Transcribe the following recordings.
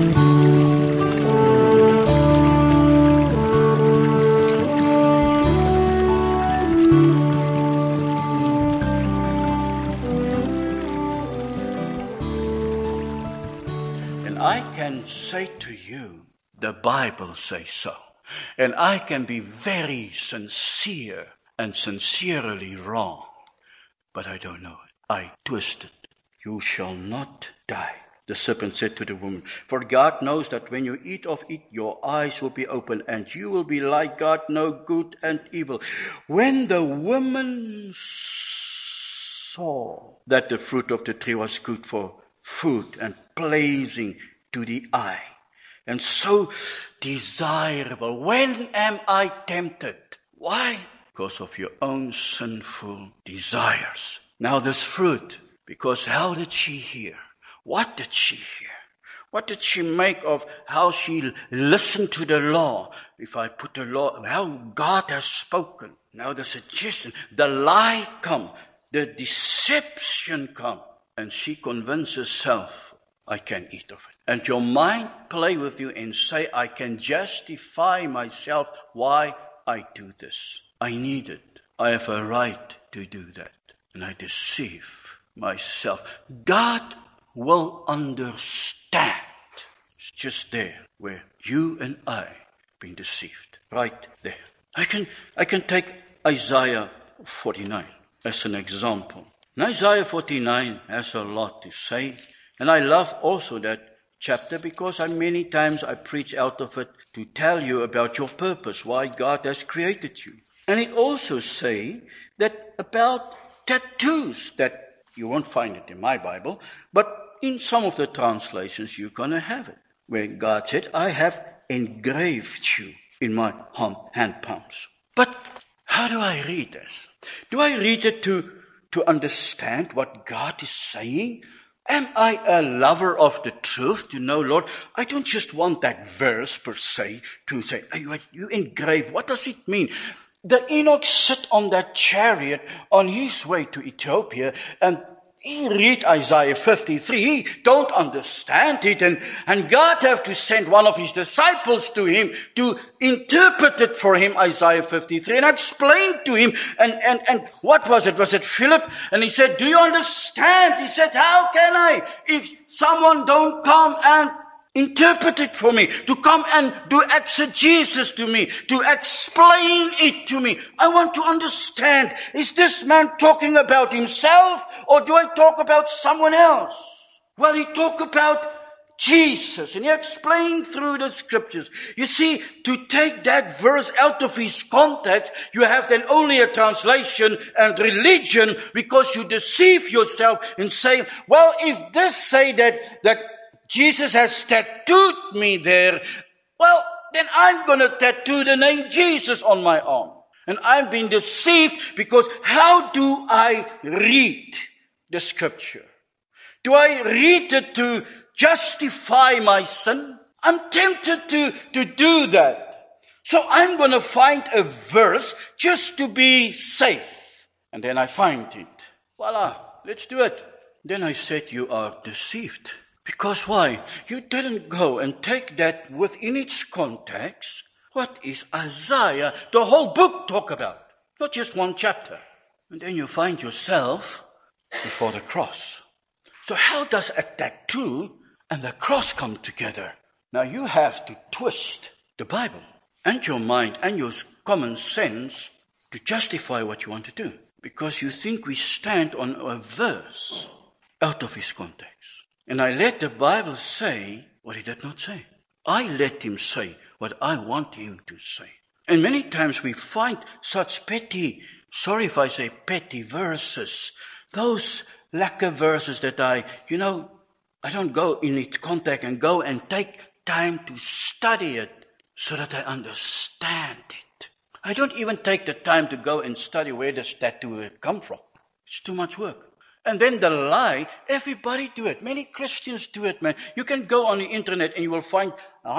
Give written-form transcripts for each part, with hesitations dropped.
And I can say to you, the Bible says so. And I can be very sincere and sincerely wrong. But I don't know it. I twist it. You shall not die. The serpent said to the woman, for God knows that when you eat of it, your eyes will be open, and you will be like God, know good and evil. When the woman saw that the fruit of the tree was good for food and pleasing to the eye, and so desirable, when am I tempted? Why? Because of your own sinful desires. Now this fruit, because how did she hear? What did she hear? What did she make of how she listened to the law? If I put the law, how God has spoken. Now the suggestion, the lie come, the deception come. And she convinced herself, I can eat of it. And your mind play with you and say, I can justify myself why I do this. I need it. I have a right to do that. And I deceive myself. God will understand. It's just there where you and I been deceived. Right there. I can take Isaiah 49 as an example. And Isaiah 49 has a lot to say. And I love also that chapter because many times I preach out of it to tell you about your purpose, why God has created you. And it also say that about tattoos that you won't find it in my Bible, but in some of the translations you're going to have it. Where God said, I have engraved you in my hand palms. But how do I read this? Do I read it to understand what God is saying? Am I a lover of the truth to know, Lord, I don't just want that verse per se to say, you engrave. What does it mean? The Enoch sit on that chariot on his way to Ethiopia and he read Isaiah 53. He don't understand it and God have to send one of his disciples to him to interpret it for him, Isaiah 53, and explain to him. And what was it? Was it Philip? And he said, do you understand? He said, how can I if someone don't come and interpret it for me, to come and do exegesis to me, to explain it to me? I want to understand. Is this man talking about himself or do I talk about someone else? Well, he talked about Jesus and he explained through the scriptures. You see, to take that verse out of his context, you have then only a translation and religion because you deceive yourself and say, well, if this say that Jesus has tattooed me there, well, then I'm going to tattoo the name Jesus on my arm. And I've been deceived because how do I read the scripture? Do I read it to justify my sin? I'm tempted to do that. So I'm going to find a verse just to be safe. And then I find it. Voila, let's do it. Then I said, you are deceived. Because why? You didn't go and take that within its context. What is Isaiah, the whole book, talk about? Not just one chapter. And then you find yourself before the cross. So how does a tattoo and the cross come together? Now you have to twist the Bible and your mind and your common sense to justify what you want to do. Because you think we stand on a verse out of its context. And I let the Bible say what he did not say. I let him say what I want him to say. And many times we find such petty, sorry if I say petty verses, those lacquer verses that I don't go in its context and go and take time to study it so that I understand it. I don't even take the time to go and study where does tattoo come from. It's too much work. And then the lie, everybody do it. Many Christians do it, man. You can go on the internet and you will find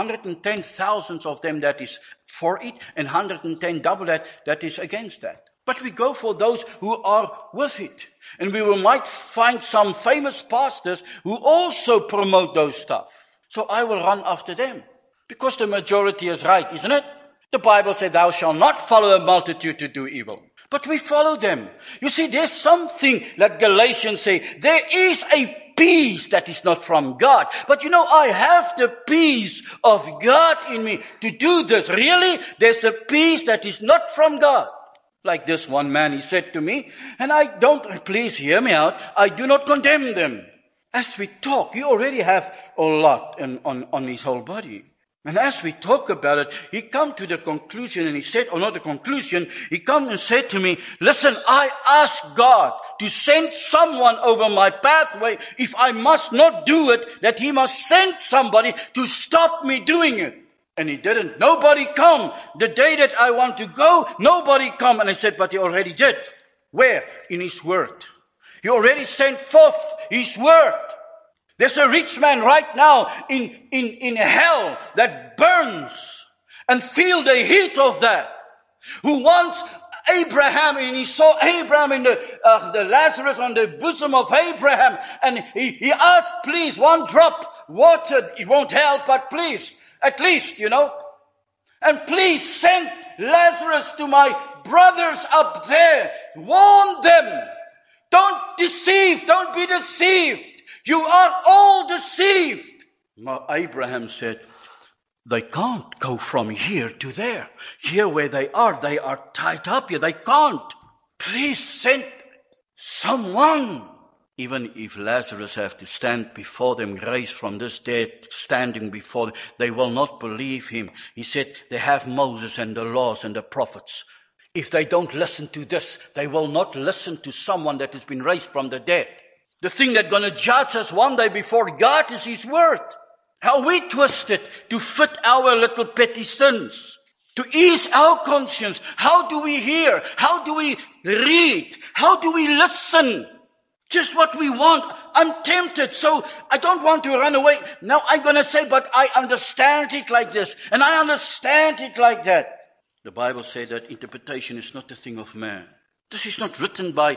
110,000 of them that is for it and 110 double that is against that. But we go for those who are with it. And we might find some famous pastors who also promote those stuff. So I will run after them. Because the majority is right, isn't it? The Bible said, thou shalt not follow a multitude to do evil. But we follow them. You see, there's something that Galatians say. There is a peace that is not from God. But I have the peace of God in me to do this. Really? There's a peace that is not from God. Like this one man, he said to me, and please hear me out, I do not condemn them. As we talk, you already have a lot on his whole body. And as we talk about it, he come to the conclusion and he said, or not the conclusion, he come and said to me, listen, I asked God to send someone over my pathway. If I must not do it, that he must send somebody to stop me doing it. And he didn't. Nobody come. The day that I want to go, nobody come. And I said, but he already did. Where? In his word. He already sent forth his word. There's a rich man right now in hell that burns and feel the heat of that. Who wants Abraham, and he saw Abraham in the Lazarus on the bosom of Abraham, and he asked, please, one drop water, it won't help, but please, at least, and please send Lazarus to my brothers up there. Warn them. Don't be deceived. You are all deceived. Abraham said, they can't go from here to there. Here where they are tied up here. They can't. Please send someone. Even if Lazarus have to stand before them, raised from this dead, standing before them, they will not believe him. He said, they have Moses and the laws and the prophets. If they don't listen to this, they will not listen to someone that has been raised from the dead. The thing that's going to judge us one day before God is his word. How we twist it to fit our little petty sins, to ease our conscience. How do we hear? How do we read? How do we listen? Just what we want. I'm tempted, so I don't want to run away. Now I'm going to say, but I understand it like this, and I understand it like that. The Bible says that interpretation is not a thing of man. This is not written by,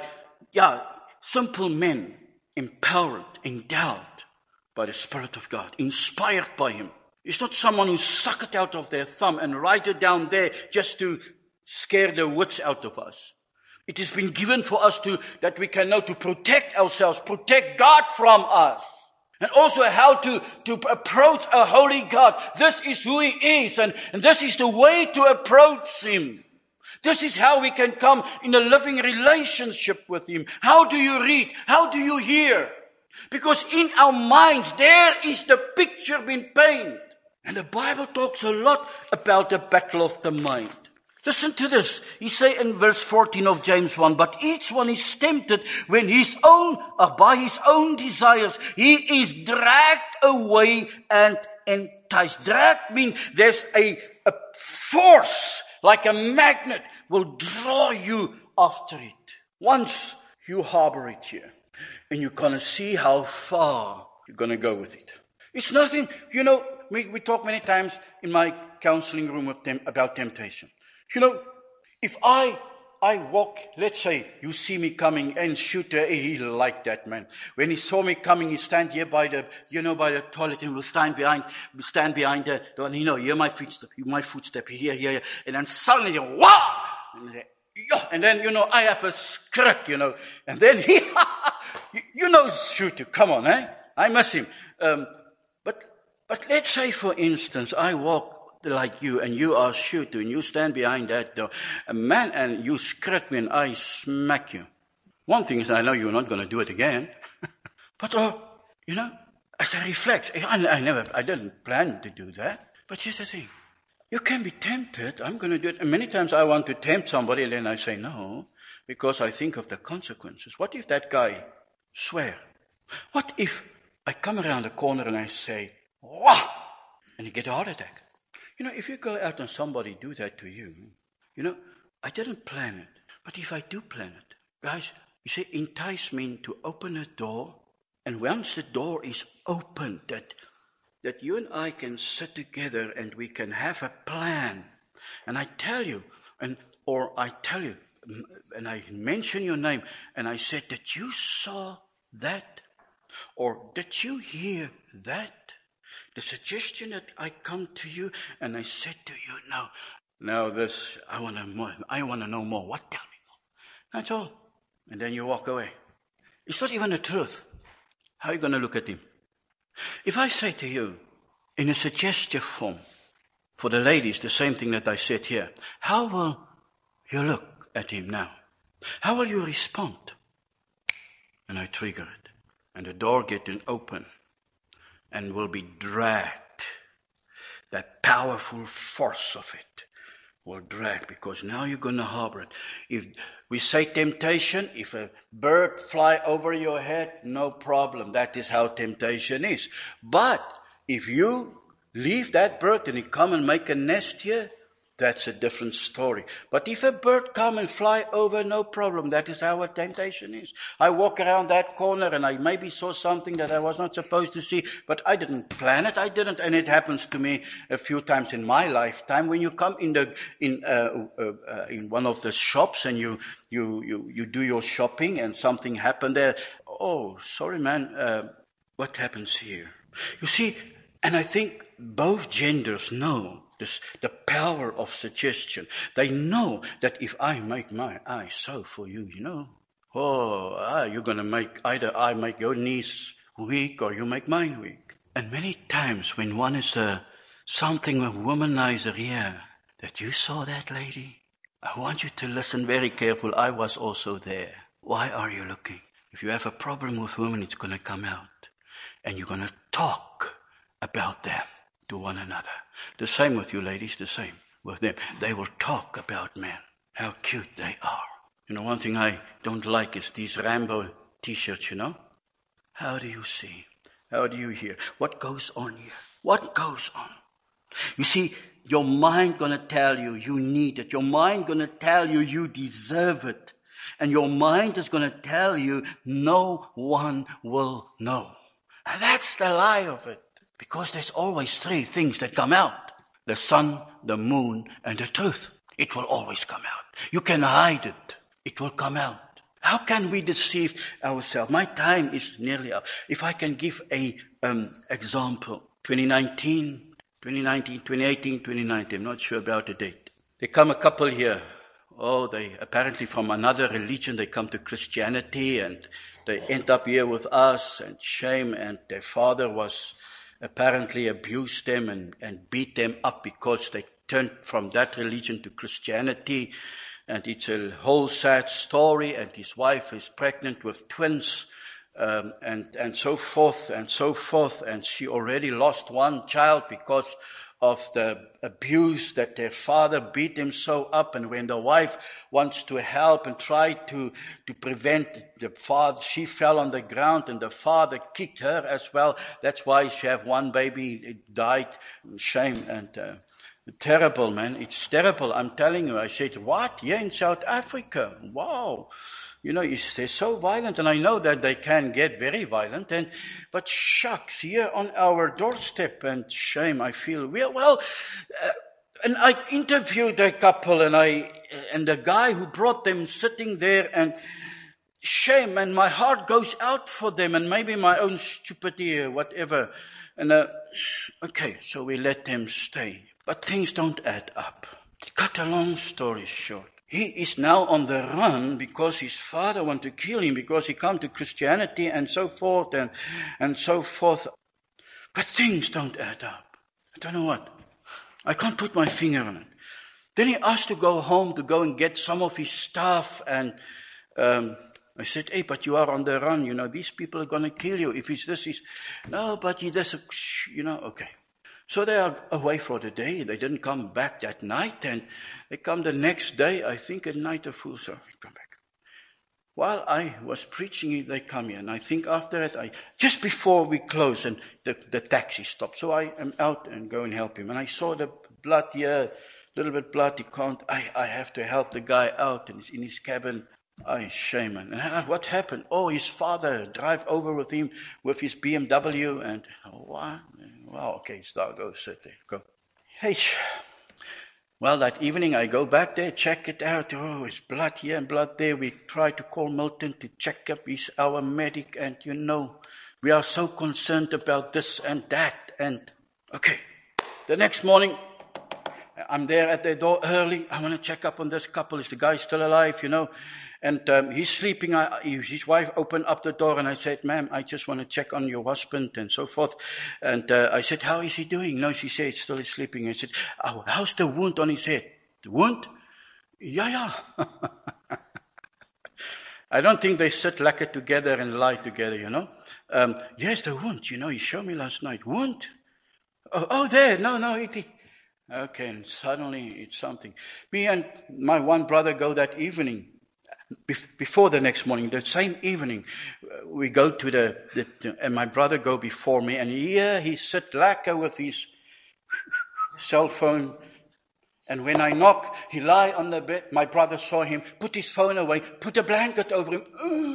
simple men, empowered, endowed by the Spirit of God, inspired by him. It's not someone who suck it out of their thumb and write it down there just to scare the wits out of us. It has been given for us that we can know to protect ourselves, protect God from us. And also how to approach a holy God. This is who he is, and this is the way to approach him. This is how we can come in a loving relationship with him. How do you read? How do you hear? Because in our minds, there is the picture being painted. And the Bible talks a lot about the battle of the mind. Listen to this. He say in verse 14 of James 1, but each one is tempted when by his own desires, he is dragged away and enticed. Dragged means there's a force, like a magnet, will draw you after it. Once you harbor it here, and you're going to see how far you're going to go with it. It's nothing, we talk many times in my counseling room with them about temptation. If I walk, let's say you see me coming and shoot, he liked that man. When he saw me coming, he stand here by the toilet and will stand behind the door. And hear my footstep, here. And then suddenly, wow! And then, I have a skrik, and then he, shooter, come on, I miss him. But let's say, for instance, I walk like you, and you are shooter, and you stand behind that door, and you skrik me, and I smack you. One thing is, I know you're not going to do it again. But, as I reflect, I didn't plan to do that. But here's the thing. You can be tempted. I'm going to do it. And many times I want to tempt somebody, and then I say no, because I think of the consequences. What if that guy swear? What if I come around the corner and I say, wow, and you get a heart attack? If you go out and somebody do that to you, I didn't plan it. But if I do plan it, guys, you see, entice means to open a door. And once the door is opened, that you and I can sit together and we can have a plan. And I tell you, and I mention your name, and I said that you saw that, or did you hear that? The suggestion that I come to you and I said to you, now this, I want to know more. What? Tell me more. That's all. And then you walk away. It's not even the truth. How are you going to look at him? If I say to you, in a suggestive form, for the ladies, the same thing that I said here, how will you look at him now? How will you respond? And I trigger it. And the door getting open and will be dragged. That powerful force of it will drag, because now you're going to harbor it. If we say temptation, if a bird fly over your head, no problem. That is how temptation is. But if you leave that bird and it come and make a nest here, that's a different story. But if a bird come and fly over, no problem. That is how a temptation is. I walk around that corner and I maybe saw something that I was not supposed to see, but I didn't plan it. And it happens to me a few times in my lifetime. When you come in one of the shops and you do your shopping and something happened there. Oh, sorry, man. What happens here? You see, and I think both genders know the power of suggestion. They know that if I make my eye so for you, you're going to make, either I make your knees weak or you make mine weak. And many times when one is something a womanizer here, that you saw that lady, I want you to listen very careful. I was also there. Why are you looking? If you have a problem with women, it's going to come out. And you're going to talk about them to one another. The same with you ladies, the same with them. They will talk about men, how cute they are. One thing I don't like is these Rambo t-shirts, How do you see? How do you hear? What goes on here? What goes on? You see, your mind gonna tell you you need it. Your mind gonna tell you you deserve it. And your mind is gonna tell you no one will know. And that's the lie of it. Because there's always three things that come out. The sun, the moon, and the truth. It will always come out. You can hide it. It will come out. How can we deceive ourselves? My time is nearly up. If I can give a example. 2018, 2019, I'm not sure about the date. There come a couple here. Oh, they apparently from another religion, they come to Christianity and they end up here with us and shame, and their father was apparently abused them and beat them up because they turned from that religion to Christianity. And it's a whole sad story, and his wife is pregnant with twins, and so forth and so forth. And she already lost one child because of the abuse that their father beat him so up. And when the wife wants to help and try to prevent the father, she fell on the ground and the father kicked her as well. That's why she have one baby, it died. Shame and terrible, man. It's terrible. I'm telling you. I said, what? Here in South Africa? Wow. They're so violent, and I know that they can get very violent, but shucks, here on our doorstep, and shame, I feel, and I interviewed a couple, and the guy who brought them sitting there, and shame, and my heart goes out for them, and maybe my own stupidity or whatever, and okay, so we let them stay, but things don't add up. To cut a long story short, he is now on the run because his father wanted to kill him because he come to Christianity and so forth and so forth. But things don't add up. I don't know what. I can't put my finger on it. Then he asked to go home to go and get some of his stuff, and I said, hey, but you are on the run, these people are going to kill you. If it's this, no, but he does, okay. So they are away for the day. They didn't come back that night, and they come the next day, I think at night of Fool's, so they come back. While I was preaching, they come here, and I think after that, just before we close, and the taxi stopped, so I am out and go and help him. And I saw the blood here, a little bit blood, I have to help the guy out, and he's in his cabin. Shame. And what happened? Oh, his father drive over with him with his BMW, and what? Well, okay, go sit there. Go. Hey. Well, that evening I go back there, check it out. Oh, it's blood here and blood there. We try to call Milton to check up. He's our medic, and we are so concerned about this and that. And Okay. The next morning, I'm there at their door early. I want to check up on this couple. Is the guy still alive, And he's sleeping. His wife opened up the door and I said, ma'am, I just want to check on your husband and so forth. And I said, how is he doing? No, she said, still is sleeping. I said, oh, how's the wound on his head? The wound? Yeah. I don't think they sit lacquered together and lie together, Yes, the wound, he showed me last night. Wound? Oh, there. No, okay, and suddenly it's something. Me and my one brother go that evening, before the next morning, the same evening, we go to and my brother go before me, and here he sit lacquer with his cell phone. And when I knock, he lie on the bed. My brother saw him, put his phone away, put a blanket over him.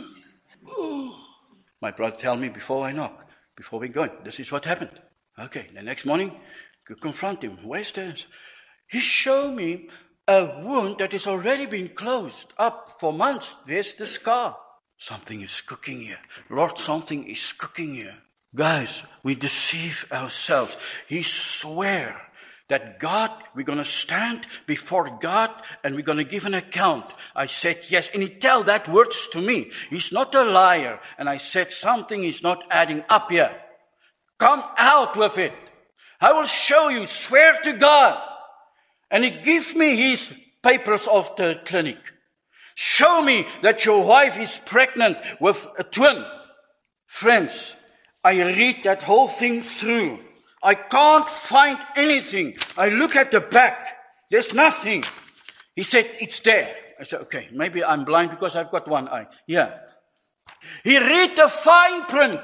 My brother tell me before I knock, before we go, this is what happened. Okay, the next morning, you confront him. Where's this? He showed me a wound that has already been closed up for months. There's the scar. Something is cooking here. Lord, something is cooking here. Guys, we deceive ourselves. He swear that God, we're going to stand before God and we're going to give an account. I said yes. And he tell that words to me. He's not a liar. And I said something is not adding up here. Come out with it. I will show you. Swear to God. And he gave me his papers of the clinic. Show me that your wife is pregnant with a twin. Friends, I read that whole thing through. I can't find anything. I look at the back. There's nothing. He said, it's there. I said, okay, maybe I'm blind because I've got one eye. Yeah. He read the fine print.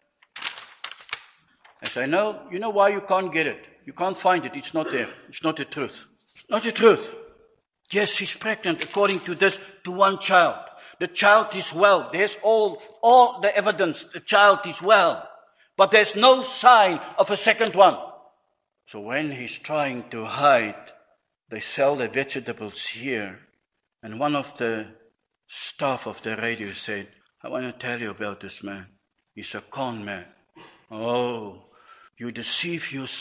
I said, no, you know why you can't get it? You can't find it. It's not there. It's not the truth. It's not the truth. Yes, she's pregnant according to this, to one child. The child is well. There's all the evidence. The child is well. But there's no sign of a second one. So when he's trying to hide, they sell the vegetables here. And one of the staff of the radio said, I want to tell you about this man. He's a con man. Oh, you deceive you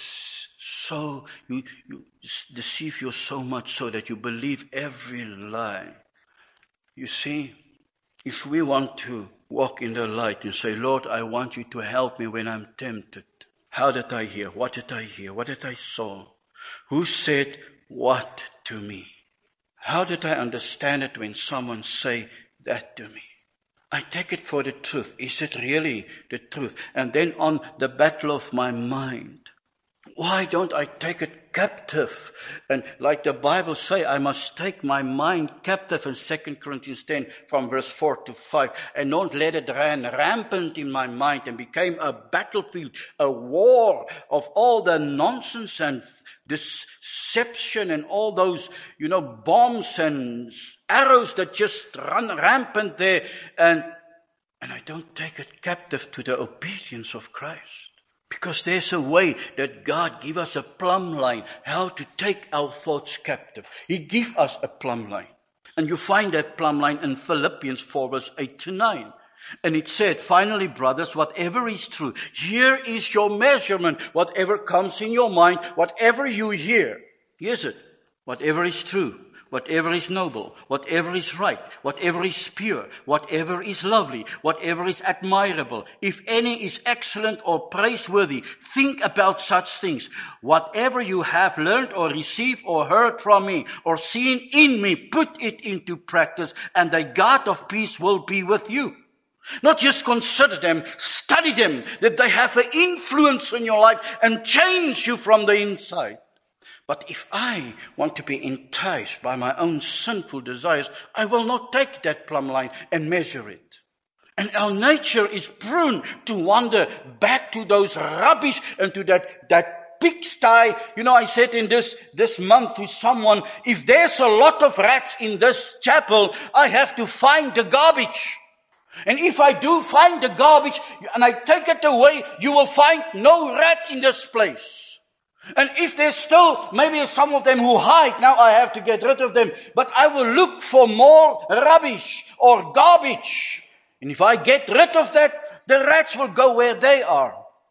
you deceive you so much so that you believe every lie. You see, if we want to walk in the light and say, Lord, I want you to help me when I'm tempted. How did I hear? What did I hear? What did I saw? Who said what to me? How did I understand it when someone say that to me? I take it for the truth. Is it really the truth? And then on the battle of my mind, why don't I take it captive? And like the Bible say, I must take my mind captive in 2 Corinthians 10 from verse 4 to 5 and don't let it run rampant in my mind and become a battlefield, a war of all the nonsense and deception and all those, bombs and arrows that just run rampant there. And I don't take it captive to the obedience of Christ. Because there's a way that God give us a plumb line, how to take our thoughts captive. He give us a plumb line. And you find that plumb line in Philippians 4 verse 8 to 9. And it said, finally, brothers, whatever is true, here is your measurement. Whatever comes in your mind, whatever you hear. Here's it. Whatever is true, whatever is noble, whatever is right, whatever is pure, whatever is lovely, whatever is admirable, if any is excellent or praiseworthy, think about such things. Whatever you have learned or received or heard from me or seen in me, put it into practice, and the God of peace will be with you. Not just consider them, study them, that they have an influence in your life and change you from the inside. But if I want to be enticed by my own sinful desires, I will not take that plumb line and measure it. And our nature is prone to wander back to those rubbish and to that pigsty. I said in this month to someone, if there's a lot of rats in this chapel, I have to find the garbage. And if I do find the garbage and I take it away, you will find no rat in this place. And if there's still maybe some of them who hide, now I have to get rid of them. But I will look for more rubbish or garbage. And if I get rid of that, the rats will go where they are.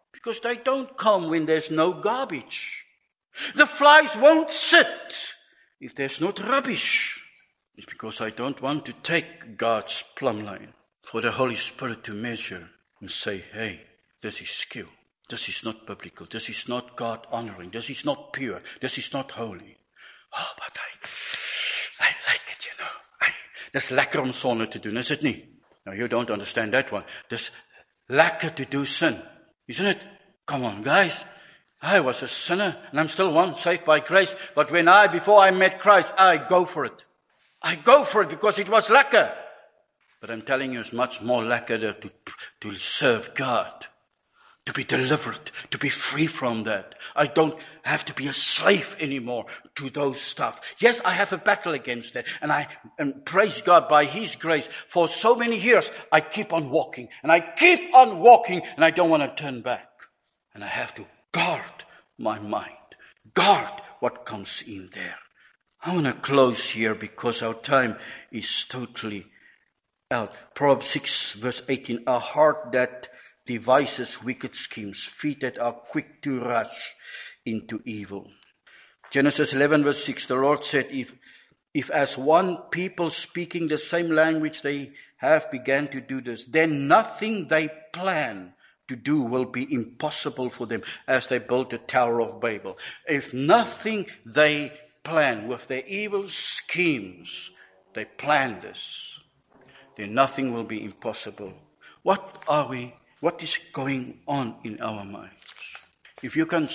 Because they don't come when there's no garbage. The flies won't sit if there's not rubbish. It's because I don't want to take God's plumb line for the Holy Spirit to measure and say, hey, this is skew. This is not biblical. This is not God honoring. This is not pure. This is not holy. Oh, but I like it, you know. Dis lekker om sonde te doen, is it nie? Now you don't understand that one. Dis lekker to do sin. Isn't it? Come on, guys. I was a sinner, and I'm still one, saved by grace. But before I met Christ, I go for it. I go for it because it was lekker. But I'm telling you, it's much more lekker to serve God, to be delivered, to be free from that. I don't have to be a slave anymore to those stuff. Yes, I have a battle against that, and praise God by His grace. For so many years, I keep on walking, and I keep on walking, and I don't want to turn back. And I have to guard my mind, guard what comes in there. I want to close here because our time is totally out. Proverbs 6 verse 18, a heart that devises wicked schemes, feet that are quick to rush into evil. Genesis 11 verse 6, the Lord said, if as one people speaking the same language they have began to do this, then nothing they plan to do will be impossible for them, as they built the Tower of Babel. If nothing they plan with their evil schemes, they plan this, then nothing will be impossible. What is going on in our minds? If you can't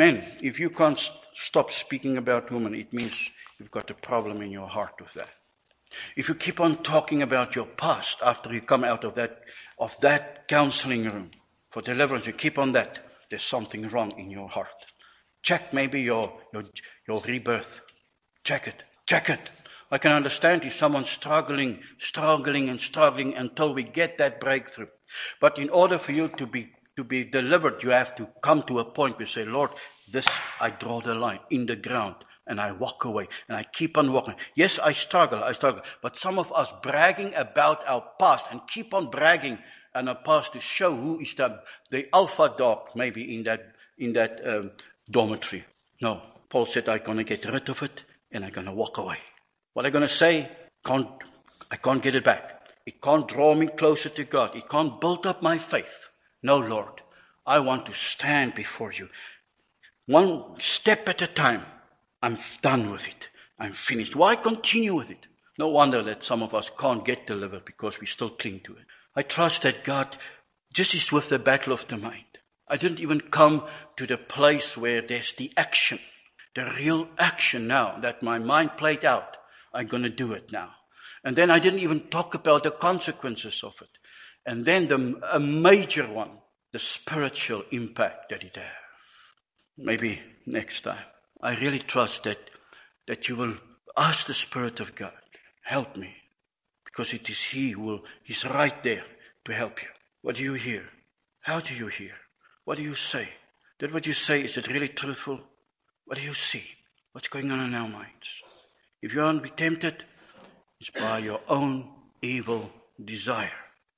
stop speaking about women, it means you've got a problem in your heart with that. If you keep on talking about your past after you come out of that counseling room for deliverance, you keep on that, there's something wrong in your heart. Check maybe your rebirth. Check it. I can understand if someone's struggling until we get that breakthrough. But in order for you to be delivered, you have to come to a point where you say, Lord, this, I draw the line in the ground, and I walk away, and I keep on walking. Yes, I struggle, but some of us bragging about our past and keep on bragging on our past to show who is the alpha dog maybe in that dormitory. No, Paul said, I'm going to get rid of it, and I'm going to walk away. What I'm going to say, I can't get it back. It can't draw me closer to God. It can't build up my faith. No, Lord, I want to stand before you. One step at a time. I'm done with it. I'm finished. Why continue with it? No wonder that some of us can't get delivered because we still cling to it. I trust that God just is with the battle of the mind. I didn't even come to the place where there's the action, the real action now that my mind played out. I'm going to do it now. And then I didn't even talk about the consequences of it. And then a major one, the spiritual impact that it has. Maybe next time. I really trust that you will ask the Spirit of God, help me. Because it is He's right there to help you. What do you hear? How do you hear? What do you say? That what you say, is it really truthful? What do you see? What's going on in our minds? If you aren't be tempted, it's by your own evil desire.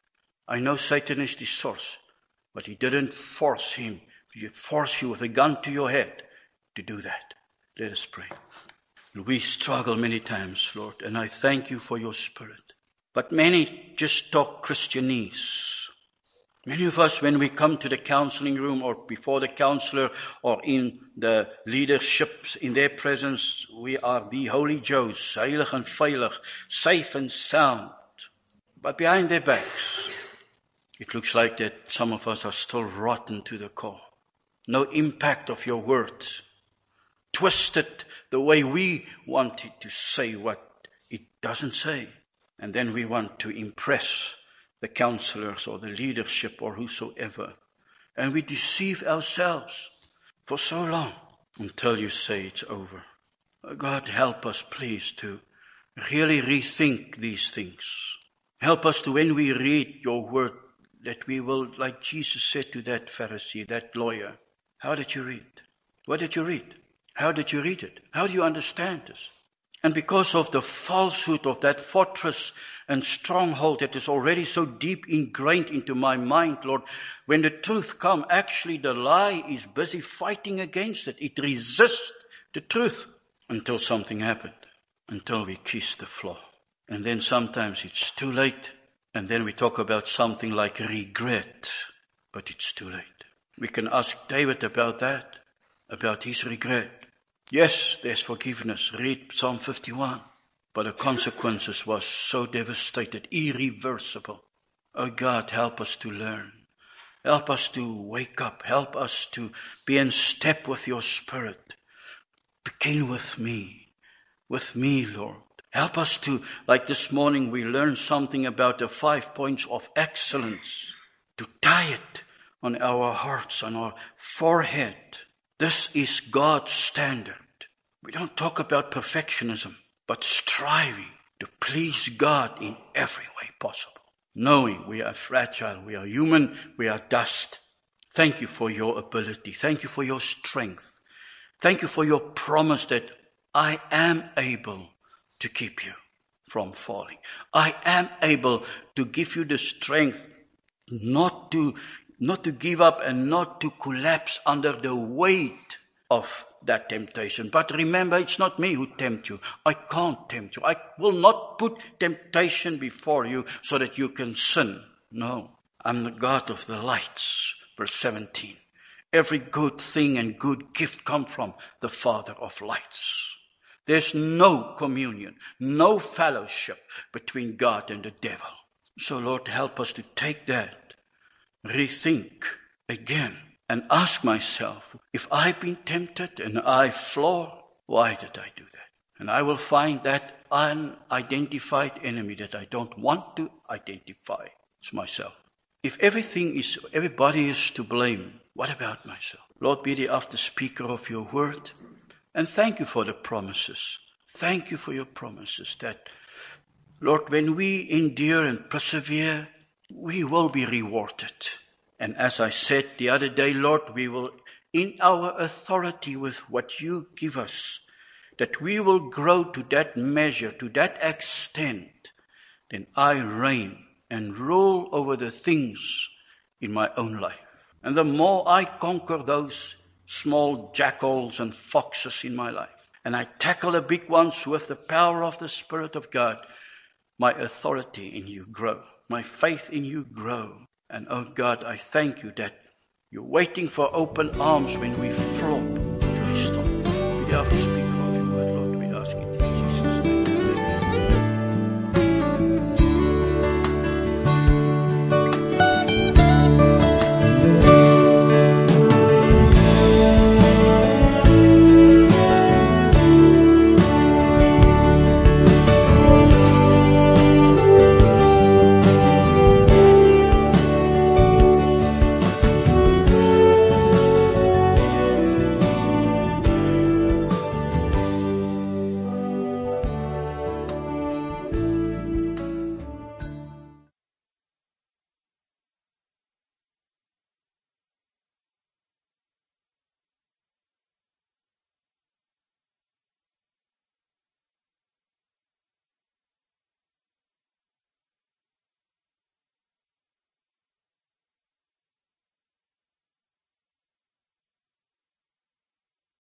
I know Satan is the source, but he didn't force him. He forced you with a gun to your head to do that. Let us pray. We struggle many times, Lord, and I thank you for your Spirit. But many just talk Christianese. Many of us, when we come to the counseling room or before the counselor or in the leaderships in their presence, we are the holy Joes, heilig and veilig, safe and sound. But behind their backs, it looks like that some of us are still rotten to the core. No impact of your words. Twisted the way we want it to say what it doesn't say. And then we want to impress the counselors or the leadership or whosoever. And we deceive ourselves for so long until you say it's over. Oh God, help us, please, to really rethink these things. Help us to, when we read your word, that we will, like Jesus said to that Pharisee, that lawyer, how did you read? What did you read? How did you read it? How do you understand this? And because of the falsehood of that fortress and stronghold that is already so deep ingrained into my mind, Lord, when the truth comes, actually the lie is busy fighting against it. It resists the truth until something happened, until we kiss the floor. And then sometimes it's too late. And then we talk about something like regret, but it's too late. We can ask David about that, about his regret. Yes, there's forgiveness. Read Psalm 51. But the consequences was so devastated, irreversible. Oh God, help us to learn. Help us to wake up. Help us to be in step with your Spirit. Begin with me, Lord. Help us to, like this morning, we learned something about the 5 points of excellence, to tie it on our hearts, on our forehead. This is God's standard. We don't talk about perfectionism, but striving to please God in every way possible. Knowing we are fragile, we are human, we are dust. Thank you for your ability. Thank you for your strength. Thank you for your promise that I am able to keep you from falling. I am able to give you the strength not to give up and not to collapse under the weight of that temptation. But remember, it's not me who tempt you. I can't tempt you. I will not put temptation before you so that you can sin. No, I'm the God of the lights. Verse 17. Every good thing and good gift come from the Father of lights. There's no communion, no fellowship between God and the devil. So Lord, help us to take that, rethink again, and ask myself, if I've been tempted and I flaw, why did I do that? And I will find that unidentified enemy that I don't want to identify. It's myself. If everybody is to blame, what about myself? Lord, be the after speaker of your word. And thank you for the promises. Thank you for your promises that, Lord, when we endure and persevere, we will be rewarded. And as I said the other day, Lord, we will, in our authority with what you give us, that we will grow to that measure, to that extent, then I reign and rule over the things in my own life. And the more I conquer those small jackals and foxes in my life, and I tackle the big ones with the power of the Spirit of God, my authority in you grow, my faith in you grow. And oh God, I thank you that you're waiting for open arms when we flop to restore. We have to speak of your word, Lord. We ask it.